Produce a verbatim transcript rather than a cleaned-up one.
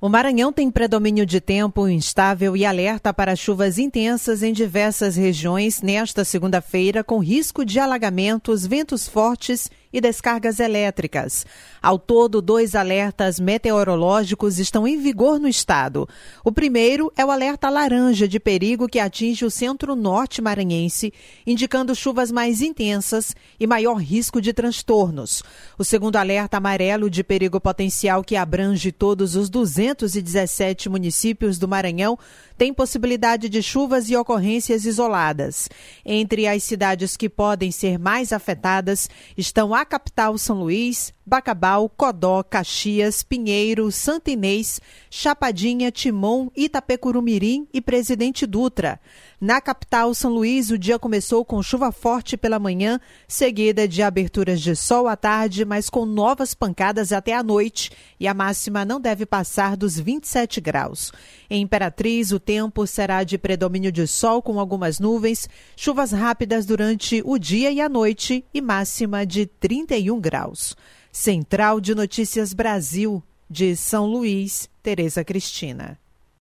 O Maranhão tem predomínio de tempo instável e alerta para chuvas intensas em diversas regiões nesta segunda-feira, com risco de alagamentos, ventos fortes e descargas elétricas. Ao todo, dois alertas meteorológicos estão em vigor no estado. O primeiro é o alerta laranja de perigo que atinge o centro-norte maranhense, indicando chuvas mais intensas e maior risco de transtornos. O segundo alerta amarelo de perigo potencial, que abrange todos os duzentos e dezessete municípios do Maranhão, tem possibilidade de chuvas e ocorrências isoladas. Entre as cidades que podem ser mais afetadas estão a capital São Luís, Bacabal, Codó, Caxias, Pinheiro, Santa Inês, Chapadinha, Timon, Itapecurumirim e Presidente Dutra. Na capital São Luís, o dia começou com chuva forte pela manhã, seguida de aberturas de sol à tarde, mas com novas pancadas até à noite, e a máxima não deve passar dos vinte e sete graus. Em Imperatriz, o tempo será de predomínio de sol com algumas nuvens, chuvas rápidas durante o dia e a noite e máxima de trinta e um graus. Central de Notícias Brasil, de São Luís, Tereza Cristina.